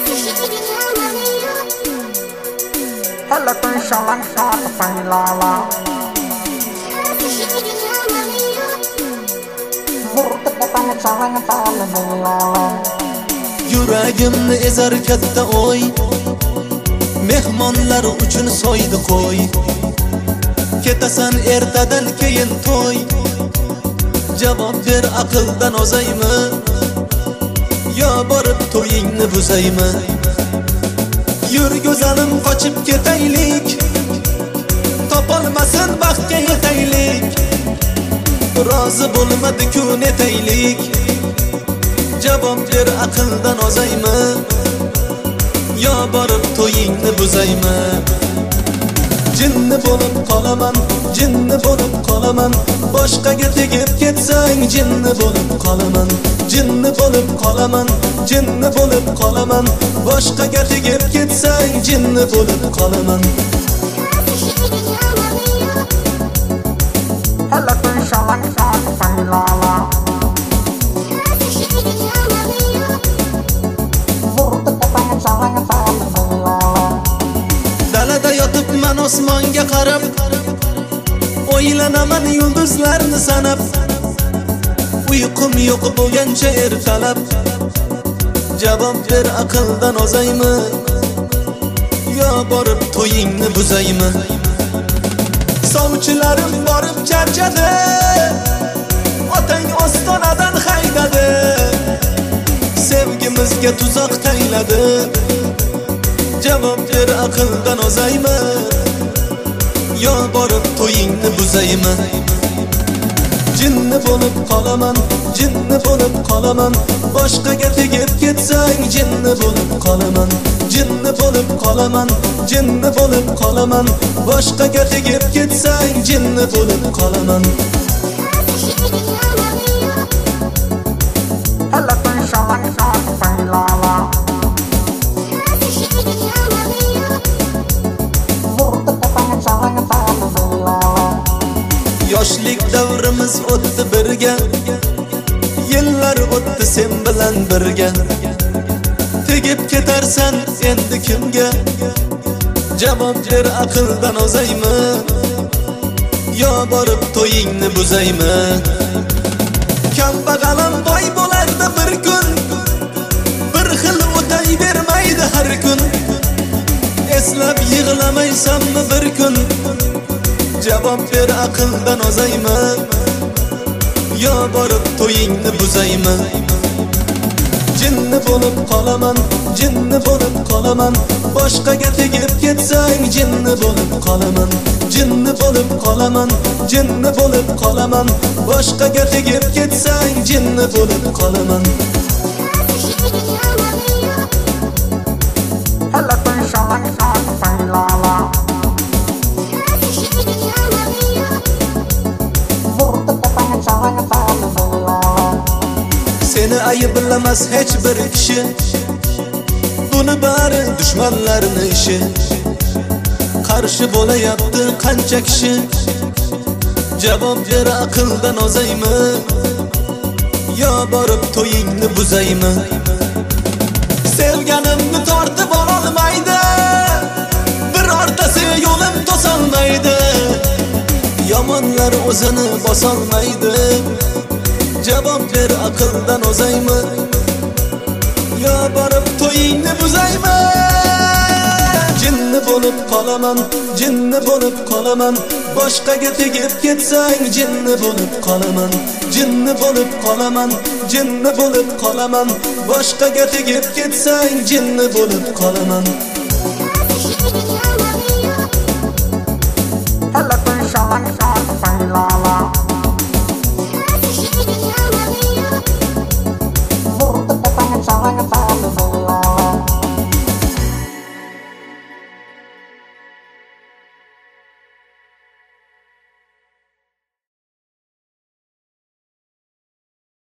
Hela tôi sao lắng sao phải la Vurdu tepene çalan falını la Yuragimni ezar katta oy, mehmonlar uchun so'ydi qo'y. Ketasan ertadan keyin to'y, javob ber aqldan ozaymi, yo borib to'yingni buzaymi? Yur go'zalim qochib ketaylik, topolmasin baxtga yetaylik. Rozi bo'lmadi-ku netaylik, javob ber aqldan ozaymi, yo borib to'yingni buzaymi? Jinni bo'lib qolaman, jinni bo'lib qolaman, boshqaga tegib ketsang jinni bo'lib qolaman. Jinni bo'lib qolaman, jinni bo'lib qolaman, boshqaga tegib ketsang jinni bo'lib qolaman. Hela tôi sao lắng sao phải la Vurdu tepene çalan falını la Dalada yotibman osmonga qarab, o'ylanaman yulduzlarni sanab. Uyqum yo'q bo'lgancha ertalab, javob ber aqldan ozaymi, yo borib to'yingni buzaymi? Sovchilarim borib charchadi, otang ostonadan haydadi, sevgimizga tuzoq tayladi, javob ber aqldan ozaymi, yo borib to'yingni buzaymi? Jinni bo'lib qolaman, jinni bo'lib qolaman, boshqaga tegib ketsang jinni bo'lib qolaman. Jinni bo'lib qolaman, jinni bo'lib qolaman, boshqaga tegib ketsang jinni bo'lib qolaman. Hela tôi sao lắng sao phải la Vurdu tepene çalan falını la Yoshlik davrimiz o'tdi birga, yillar o'tdi sen bilan birga. Tegib ketarsan endi kimga, javob ber aqldan ozaymi, yo borib to'yingni buzaymi? Kambag'alim boy bo'lardi bir kun, bir xil o'tayvermaydi har kun. Eslab yig'lamaysanmi bir kun, javob ber aqldan ozaymi, yo borib to'yingni buzaymi? Jinni bo'lib qolaman, jinni bo'lib qolaman, boshqaga tegib ketsang jinni bo'lib qolaman. Jinni bo'lib qolaman, jinni bo'lib qolaman, boshqaga tegib ketsang jinni bo'lib qolaman. Hela tôi sao lắng sao phải la Vurdu tepene çalan falını la Seni ayblamas hech bir kishi, buni bari dushmanlarning ishi. Qarshi bo'layapti qancha kishi, javob ber aqldan ozaymi, yo borib to'yingni buzaymi? Sevganimni tortib ololmaydi, birortasi yo'lim to'solmaydi, yomonlar o'zini bosolmaydi, javob ber aqldan ozaymi, yo borib to'yingni buzaymi? Jinni bo'lib qolaman, jinni bo'lib qolaman, boshqaga tegib ketsang jinni bo'lib qolaman. Jinni bo'lib qolaman, jinni bo'lib qolaman, boshqaga tegib ketsang jinni bo'lib qolaman.